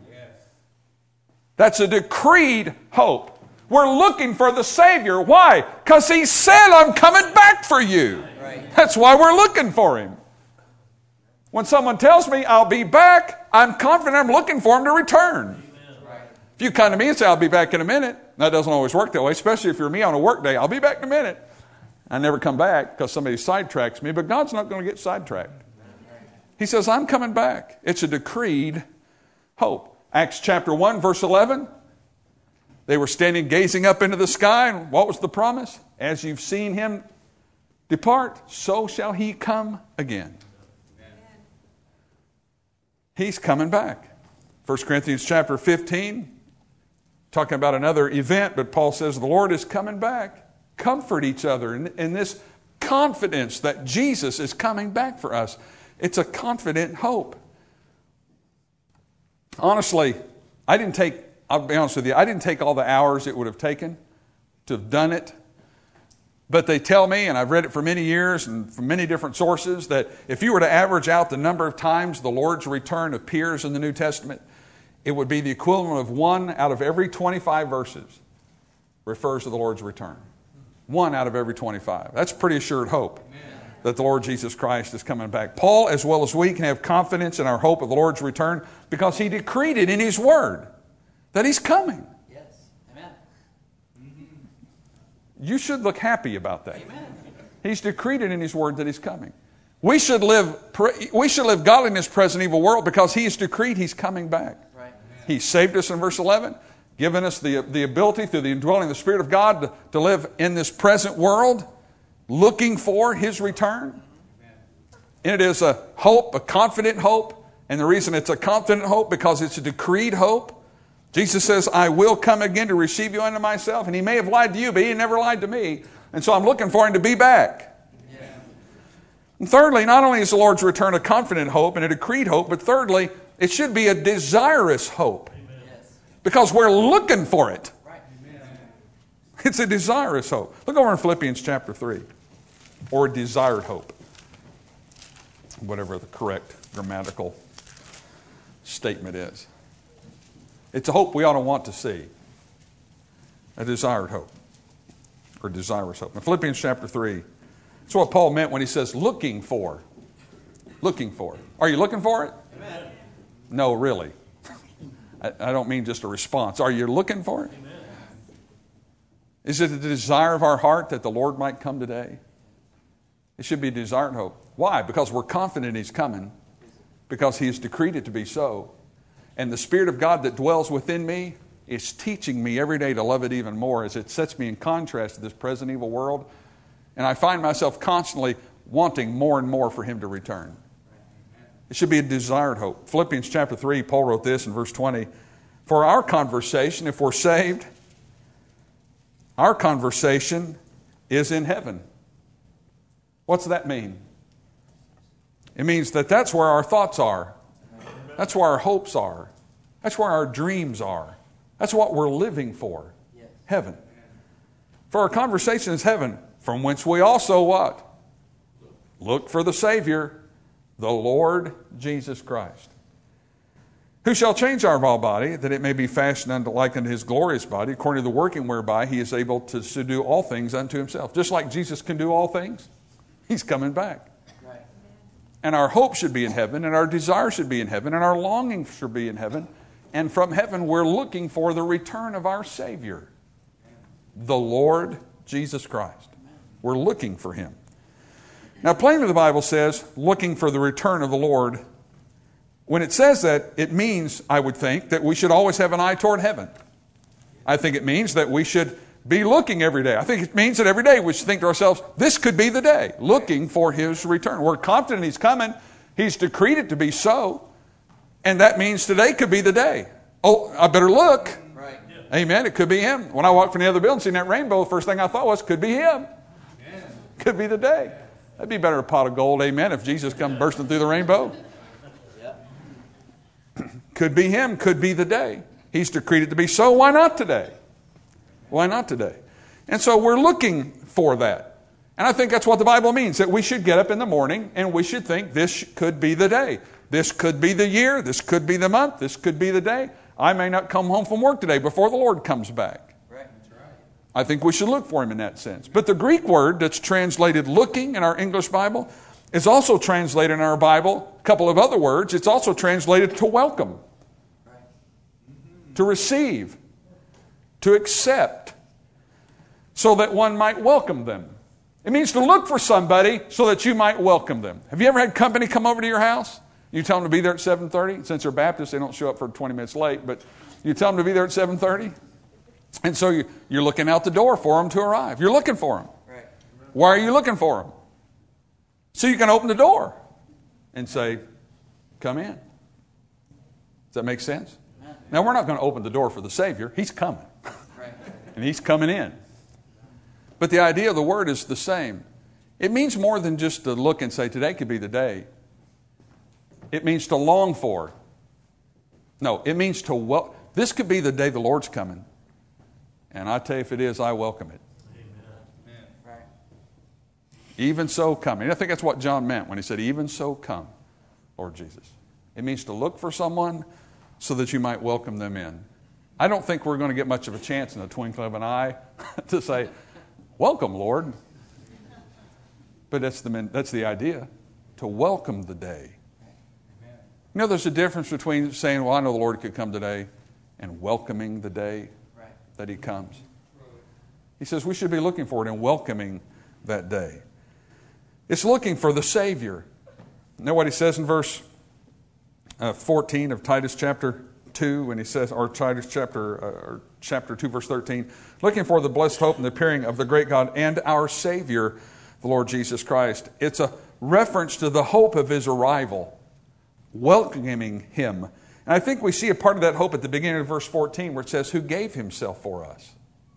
That's a decreed hope. We're looking for the Savior. Why? Because He said, I'm coming back for you. That's why we're looking for Him. When someone tells me I'll be back, I'm confident I'm looking for Him to return. Right. If you come to me and say, I'll be back in a minute, that doesn't always work that way, especially if you're me on a work day. I'll be back in a minute. I never come back because somebody sidetracks me, but God's not going to get sidetracked. He says, I'm coming back. It's a decreed hope. Acts chapter one, verse eleven. They were standing gazing up into the sky, and what was the promise? As you've seen Him depart, so shall He come again. He's coming back. First Corinthians chapter fifteen, talking about another event, but Paul says the Lord is coming back. Comfort each other in, in this confidence that Jesus is coming back for us. It's a confident hope. Honestly, I didn't take I'll be honest with you, I didn't take all the hours it would have taken to have done it. But they tell me, and I've read it for many years and from many different sources, that if you were to average out the number of times the Lord's return appears in the New Testament, it would be the equivalent of one out of every twenty-five verses refers to the Lord's return. One out of every twenty-five. That's pretty assured hope. Amen. That the Lord Jesus Christ is coming back. Paul, as well as we, can have confidence in our hope of the Lord's return because he decreed it in his word that he's coming. Yes. Amen. You should look happy about that. Amen. He's decreed it in his word that he's coming. We should live we should live godly in this present evil world because he's decreed he's coming back. Right. He saved us in verse eleven, given us the, the ability through the indwelling of the Spirit of God to, to live in this present world, looking for his return. And it is a hope, a confident hope. And the reason it's a confident hope because it's a decreed hope. Jesus says, I will come again to receive you unto myself. And he may have lied to you, but he never lied to me. And so I'm looking for him to be back. Yeah. And thirdly, not only is the Lord's return a confident hope and a decreed hope, but thirdly, it should be a desirous hope. Yes. Because we're looking for it. Right. It's a desirous hope. Look over in Philippians chapter three. Or desired hope. Whatever the correct grammatical statement is. It's a hope we ought to want to see. A desired hope. Or desirous hope. In Philippians chapter three, that's what Paul meant when he says looking for. Looking for. Are you looking for it? Amen. No, really. I, I don't mean just a response. Are you looking for it? Amen. Is it the desire of our heart that the Lord might come today? It should be a desired hope. Why? Because we're confident he's coming. Because he has decreed it to be so. And the Spirit of God that dwells within me is teaching me every day to love it even more as it sets me in contrast to this present evil world. And I find myself constantly wanting more and more for him to return. It should be a desired hope. Philippians chapter three, Paul wrote this in verse twenty. For our conversation, if we're saved, our conversation is in heaven. What's that mean? It means that that's where our thoughts are. That's where our hopes are. That's where our dreams are. That's what we're living for. Yes. Heaven. For our conversation is heaven, from whence we also what? Look for the Savior, the Lord Jesus Christ. Who shall change our vile body, that it may be fashioned unto like unto his glorious body, according to the working whereby he is able to subdue all things unto himself. Just like Jesus can do all things, he's coming back. Right. And our hope should be in heaven, and our desire should be in heaven, and our longing should be in heaven. And from heaven, we're looking for the return of our Savior, the Lord Jesus Christ. We're looking for him. Now, plainly the Bible says, looking for the return of the Lord. When it says that, it means, I would think, that we should always have an eye toward heaven. I think it means that we should be looking every day. I think it means that every day we should think to ourselves, this could be the day, looking for his return. We're confident he's coming. He's decreed it to be so. And that means today could be the day. Oh, I better look. Right. Amen. It could be him. When I walked from the other building, seeing that rainbow, the first thing I thought was, could be him. Amen. Could be the day. That'd be better a pot of gold, amen, if Jesus come bursting through the rainbow. Yep. Could be him, could be the day. He's decreed it to be so. Why not today? Why not today? And so we're looking for that. And I think that's what the Bible means, that we should get up in the morning and we should think this could be the day. This could be the year. This could be the month. This could be the day. I may not come home from work today before the Lord comes back. Right. That's right. I think we should look for him in that sense. But the Greek word that's translated looking in our English Bible is also translated in our Bible, a couple of other words. It's also translated to welcome, Right. to receive, to accept, so that one might welcome them. It means to look for somebody so that you might welcome them. Have you ever had company come over to your house? You tell them to be there at seven thirty. Since they're Baptists, they don't show up for twenty minutes late, but you tell them to be there at seven thirty. And so you, you're looking out the door for them to arrive. You're looking for them. Right. Why are you looking for them? So you can open the door and say, come in. Does that make sense? Now, we're not going to open the door for the Savior. He's coming. Right. And he's coming in. But the idea of the word is the same. It means more than just to look and say, today could be the day. It means to long for. No, it means to wel- This could be the day the Lord's coming. And I tell you, if it is, I welcome it. Amen. Right. Even so come. And I think that's what John meant when he said, even so come, Lord Jesus. It means to look for someone so that you might welcome them in. I don't think we're going to get much of a chance in the twinkling of an eye to say, welcome, Lord. But that's the, that's the idea, to welcome the day. Amen. You know, there's a difference between saying, well, I know the Lord could come today, and welcoming the day Right. that He comes. He says we should be looking for it and welcoming that day. It's looking for the Savior. You know what he says in verse uh, fourteen of Titus chapter two, when he says, or Titus chapter, uh, or chapter two, verse thirteen, looking for the blessed hope and the appearing of the great God and our Savior, the Lord Jesus Christ. It's a reference to the hope of His arrival, welcoming Him. And I think we see a part of that hope at the beginning of verse fourteen where it says, who gave Himself for us.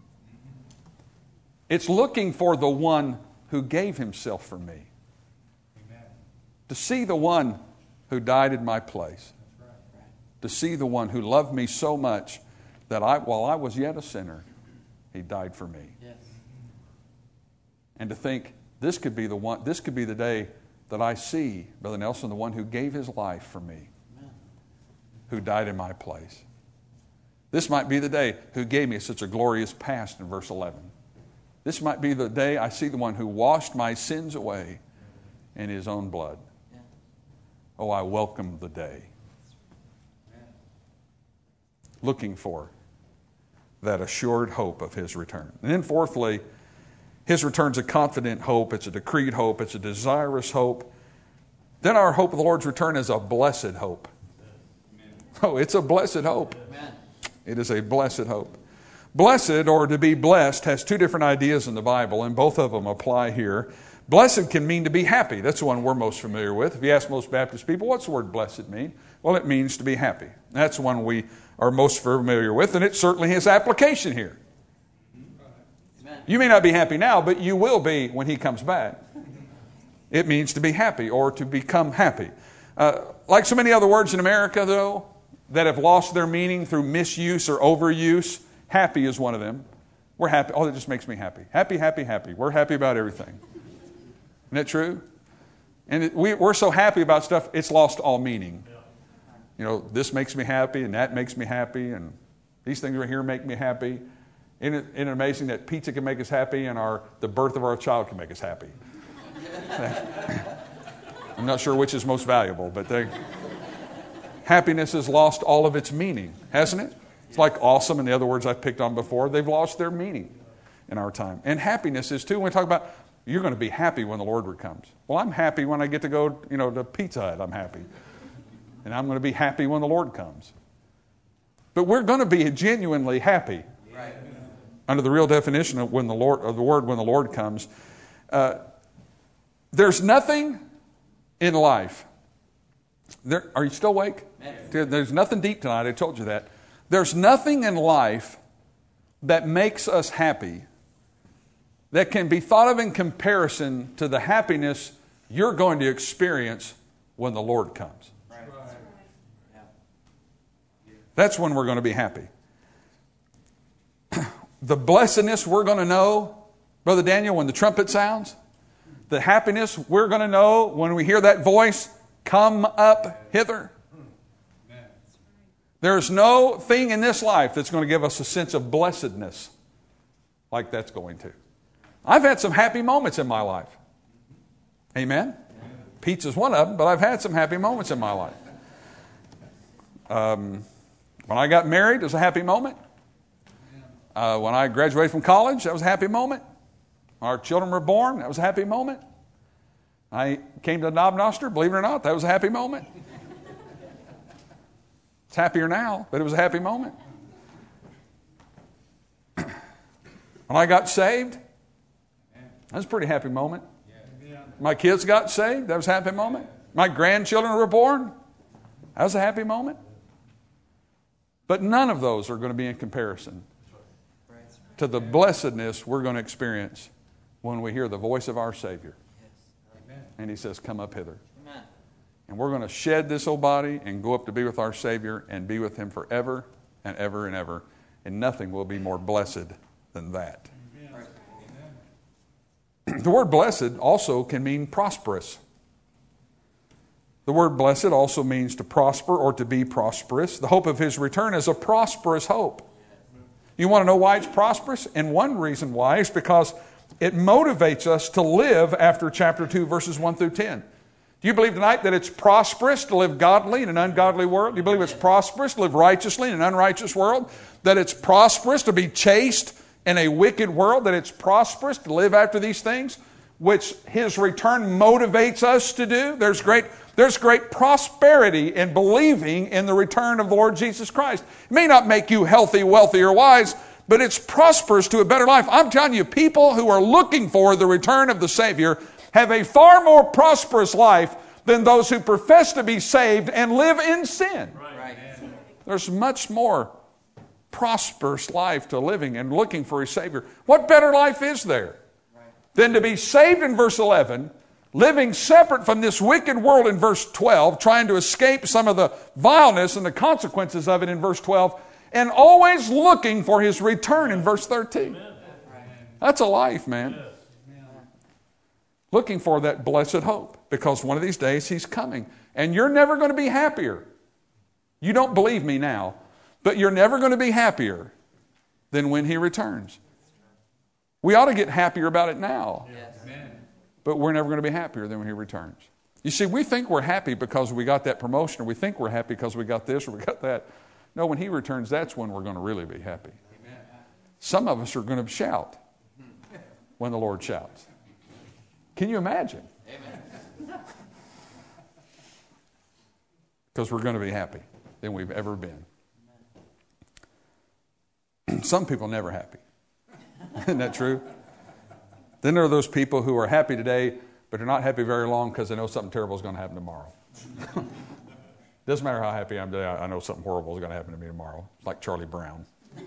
It's looking for the one who gave Himself for me. Amen. To see the one who died in my place. That's right. To see the one who loved me so much that I, while I was yet a sinner, He died for me. Yes. And to think this could be the one, this could be the day that I see Brother Nelson, the one who gave his life for me, Amen. who died in my place. This might be the day who gave me such a glorious past in verse eleven. This might be the day I see the one who washed my sins away in His own blood. Yeah. Oh, I welcome the day. Amen. Looking for that assured hope of His return. And then fourthly, His return's a confident hope. It's a decreed hope. It's a desirous hope. Then our hope of the Lord's return is a blessed hope. Amen. Oh, it's a blessed hope. Amen. It is a blessed hope. Blessed, or to be blessed, has two different ideas in the Bible, and both of them apply here. Blessed can mean to be happy. That's the one we're most familiar with. If you ask most Baptist people, what's the word blessed mean? Well, it means to be happy. That's the one we are most familiar with, and it certainly has application here. Amen. You may not be happy now, but you will be when He comes back. It means to be happy or to become happy. Uh, like so many other words in America, though, that have lost their meaning through misuse or overuse, happy is one of them. We're happy. Oh, that just makes me happy. Happy, happy, happy. We're happy about everything. Isn't that true? And it, we, we're so happy about stuff, it's lost all meaning. You know, this makes me happy, and that makes me happy, and these things right here make me happy. Isn't it, isn't it amazing that pizza can make us happy, and our the birth of our child can make us happy? I'm not sure which is most valuable, but they, happiness has lost all of its meaning, hasn't it? It's like awesome and the other words I've picked on before. They've lost their meaning in our time. And happiness is too. When we talk about, you're going to be happy when the Lord comes. Well, I'm happy when I get to go, you know, to Pizza Hut. I'm happy. And I'm going to be happy when the Lord comes. But we're going to be genuinely happy. Right. Under the real definition of when the Lord, of the word when the Lord comes. Uh, there's nothing in life. There, are you still awake? Amen. There's nothing deep tonight. I told you that. There's nothing in life that makes us happy that can be thought of in comparison to the happiness you're going to experience when the Lord comes. Right. Yeah. That's when we're going to be happy. The blessedness we're going to know, Brother Daniel, when the trumpet sounds, the happiness we're going to know when we hear that voice, come up hither. There's no thing in this life that's going to give us a sense of blessedness like that's going to. I've had some happy moments in my life. Amen? Pizza's one of them, but I've had some happy moments in my life. Um, when I got married, it was a happy moment. Uh, when I graduated from college, that was a happy moment. Our children were born, that was a happy moment. I came to Knob Noster, believe it or not, that was a happy moment. It's happier now, but it was a happy moment. When I got saved, that was a pretty happy moment. My kids got saved, that was a happy moment. My grandchildren were born, that was a happy moment. But none of those are going to be in comparison to the blessedness we're going to experience when we hear the voice of our Savior. And He says, come up hither. And we're going to shed this old body and go up to be with our Savior and be with Him forever and ever and ever. And nothing will be more blessed than that. The word blessed also can mean prosperous. The word blessed also means to prosper or to be prosperous. The hope of his return is a prosperous hope. You want to know why it's prosperous? And one reason why is because it motivates us to live after chapter two, verses one through ten. Do you believe tonight that it's prosperous to live godly in an ungodly world? Do you believe it's prosperous to live righteously in an unrighteous world? That it's prosperous to be chaste in a wicked world? That it's prosperous to live after these things, which his return motivates us to do? There's great, there's great prosperity in believing in the return of the Lord Jesus Christ. It may not make you healthy, wealthy, or wise, but it's prosperous to a better life. I'm telling you, people who are looking for the return of the Savior have a far more prosperous life than those who profess to be saved and live in sin. Right. There's much more prosperous life to living and looking for a Savior. What better life is there than to be saved in verse eleven, living separate from this wicked world in verse twelve, trying to escape some of the vileness and the consequences of it in verse twelve, and always looking for his return in verse thirteen. That's a life, man. Looking for that blessed hope, because one of these days he's coming. And you're never going to be happier. You don't believe me now, but you're never going to be happier than when he returns. We ought to get happier about it now, but we're never going to be happier than when he returns. You see, we think we're happy because we got that promotion, or we think we're happy because we got this or we got that. No, when he returns, that's when we're going to really be happy. Some of us are going to shout when the Lord shouts. Can you imagine? Because we're going to be happy than we've ever been. Some people are never happy. Isn't that true? Then there are those people who are happy today, but they're not happy very long because they know something terrible is going to happen tomorrow. Doesn't matter how happy I am today, I know something horrible is going to happen to me tomorrow. Like Charlie Brown.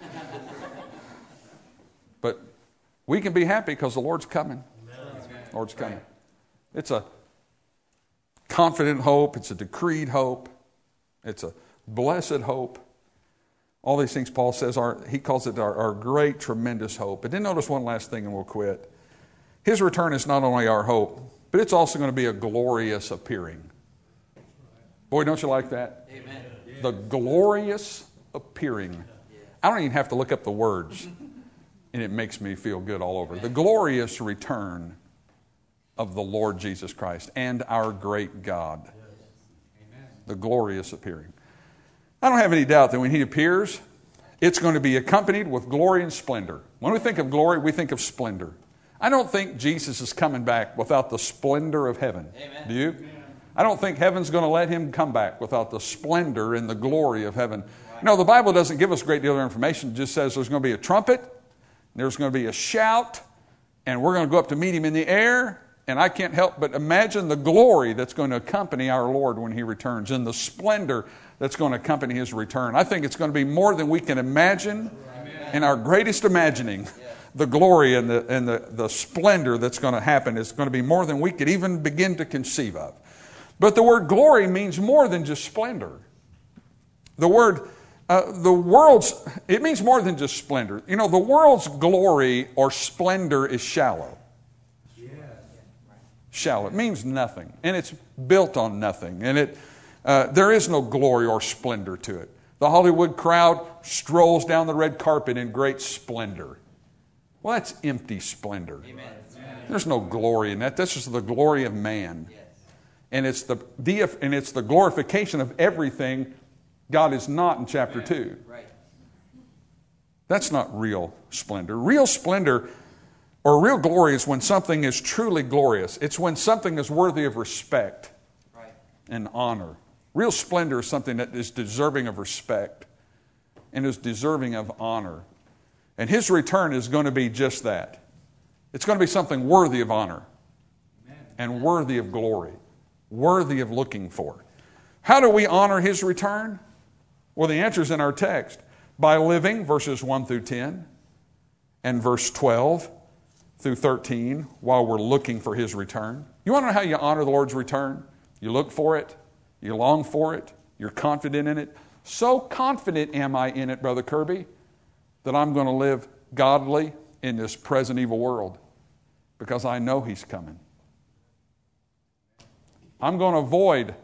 But we can be happy because the Lord's coming. The Lord's coming. It's a confident hope. It's a decreed hope. It's a blessed hope. All these things Paul says are, he calls it our, our great, tremendous hope. But then notice one last thing and we'll quit. His return is not only our hope, but it's also going to be a glorious appearing. Boy, don't you like that? Amen. The glorious appearing. I don't even have to look up the words, and it makes me feel good all over. The glorious return of the Lord Jesus Christ and our great God. The glorious appearing. I don't have any doubt that when he appears, it's going to be accompanied with glory and splendor. When we think of glory, we think of splendor. I don't think Jesus is coming back without the splendor of heaven. Amen. Do you? I don't think heaven's going to let him come back without the splendor and the glory of heaven. Right. No, the Bible doesn't give us a great deal of information. It just says there's going to be a trumpet, there's going to be a shout, and we're going to go up to meet him in the air. And I can't help but imagine the glory that's going to accompany our Lord when he returns, and the splendor that's going to accompany his return. I think it's going to be more than we can imagine. Amen. In our greatest imagining. Yes. The glory and the and the, the splendor that's going to happen is going to be more than we could even begin to conceive of. But the word glory means more than just splendor. The word, uh, the world's, it means more than just splendor. You know, the world's glory or splendor is shallow. Shallow. It means nothing. And it's built on nothing. And it uh, there is no glory or splendor to it. The Hollywood crowd strolls down the red carpet in great splendor. Well, that's empty splendor. Amen. There's no glory in that. That's just the glory of man. Yes. And it's the deif- and it's the glorification of everything God is not in chapter Amen. two. Right. That's not real splendor. Real splendor or real glory is when something is truly glorious. It's when something is worthy of respect right. and honor. Real splendor is something that is deserving of respect and is deserving of honor. And his return is going to be just that. It's going to be something worthy of honor Amen. and worthy of glory, worthy of looking for. How do we honor his return? Well, the answer is in our text. By living, verses one through ten, and verse twelve through thirteen, while we're looking for his return. You want to know how you honor the Lord's return? You look for it. You long for it. You're confident in it. So confident am I in it, Brother Kirby, that I'm going to live godly in this present evil world because I know He's coming. I'm going to avoid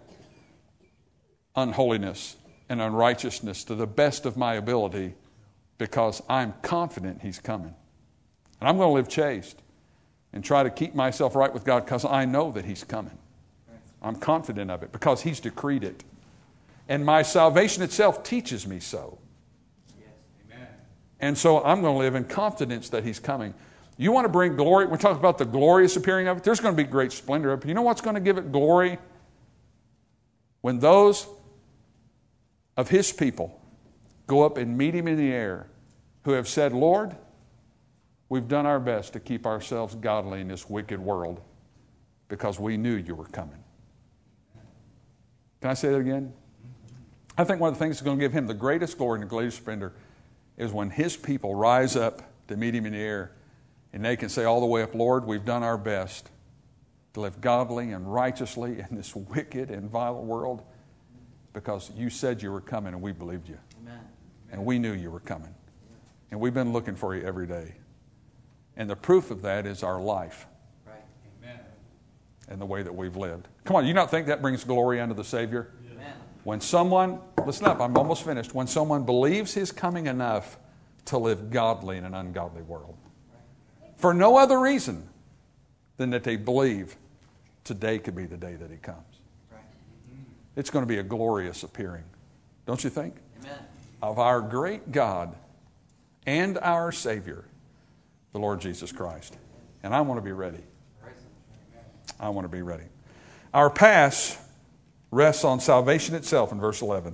unholiness and unrighteousness to the best of my ability because I'm confident He's coming. And I'm going to live chaste and try to keep myself right with God because I know that He's coming. I'm confident of it because He's decreed it. And my salvation itself teaches me so. Yes. Amen. And so I'm going to live in confidence that He's coming. You want to bring glory? We're talking about the glorious appearing of it. There's going to be great splendor of it. You know what's going to give it glory? When those of His people go up and meet Him in the air who have said, Lord, we've done our best to keep ourselves godly in this wicked world because we knew You were coming. Can I say that again? I think one of the things that's going to give Him the greatest glory and the greatest splendor is when His people rise up to meet Him in the air and they can say all the way up, Lord, we've done our best to live godly and righteously in this wicked and vile world because You said You were coming and we believed You. Amen. And we knew You were coming. And we've been looking for You every day. And the proof of that is our life. Right. Amen. And the way that we've lived. Come on, you not think that brings glory unto the Savior? Amen. When someone, listen up, I'm almost finished. When someone believes His coming enough to live godly in an ungodly world. For no other reason than that they believe today could be the day that He comes. Right. It's going to be a glorious appearing. Don't you think? Amen. Of our great God and our Savior, the Lord Jesus Christ. And I want to be ready. I want to be ready. Our pass rests on salvation itself in verse eleven.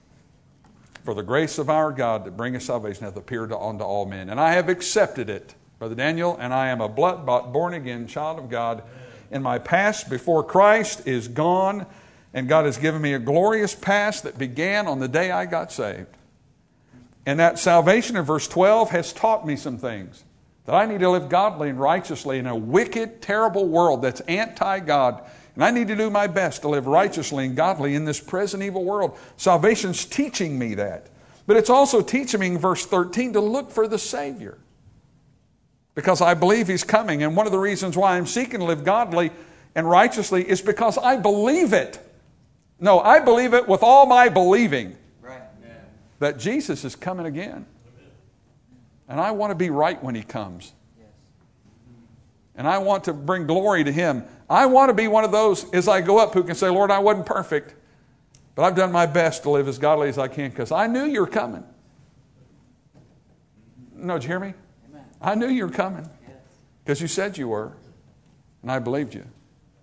For the grace of our God that bringeth salvation hath appeared unto all men. And I have accepted it, Brother Daniel, and I am a blood-bought, born-again child of God. And my past before Christ is gone, and God has given me a glorious past that began on the day I got saved. And that salvation in verse twelve has taught me some things. That I need to live godly and righteously in a wicked, terrible world that's anti-God. And I need to do my best to live righteously and godly in this present evil world. Salvation's teaching me that. But it's also teaching me in verse thirteen to look for the Savior. Because I believe He's coming. And one of the reasons why I'm seeking to live godly and righteously is because I believe it. No, I believe it with all my believing. Right. That Jesus is coming again. And I want to be right when He comes. Yes. And I want to bring glory to Him. I want to be one of those as I go up who can say, Lord, I wasn't perfect, but I've done my best to live as godly as I can because I knew You were coming. No, did you hear me? Amen. I knew You were coming Yes. because You said You were, and I believed You.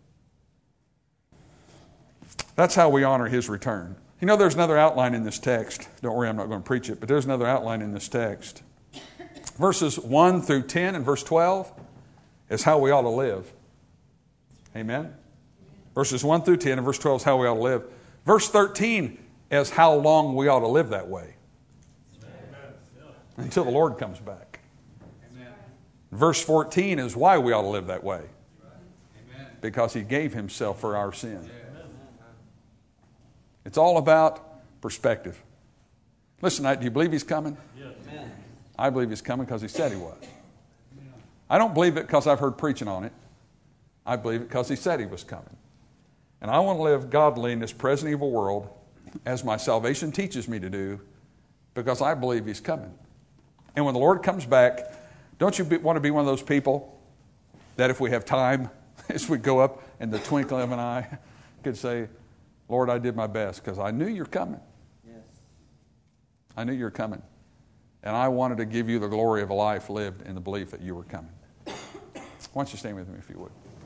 That's how we honor His return. You know, there's another outline in this text. Don't worry, I'm not going to preach it, but there's another outline in this text. Verses one through ten and verse twelve is how we ought to live. Amen? Verses one through ten and verse twelve is how we ought to live. Verse thirteen is how long we ought to live that way. Amen. Until the Lord comes back. Amen. Verse fourteen is why we ought to live that way. Amen. Because He gave Himself for our sin. It's all about perspective. Listen, do you believe He's coming? Amen. I believe He's coming because He said He was. I don't believe it because I've heard preaching on it. I believe it because He said He was coming. And I want to live godly in this present evil world as my salvation teaches me to do because I believe He's coming. And when the Lord comes back, don't you be, want to be one of those people that if we have time, as we go up in the twinkling of an eye, could say, Lord, I did my best because I knew You're coming. Yes. I knew You were coming. And I wanted to give You the glory of a life lived in the belief that You were coming. Why don't you stand with me if you would.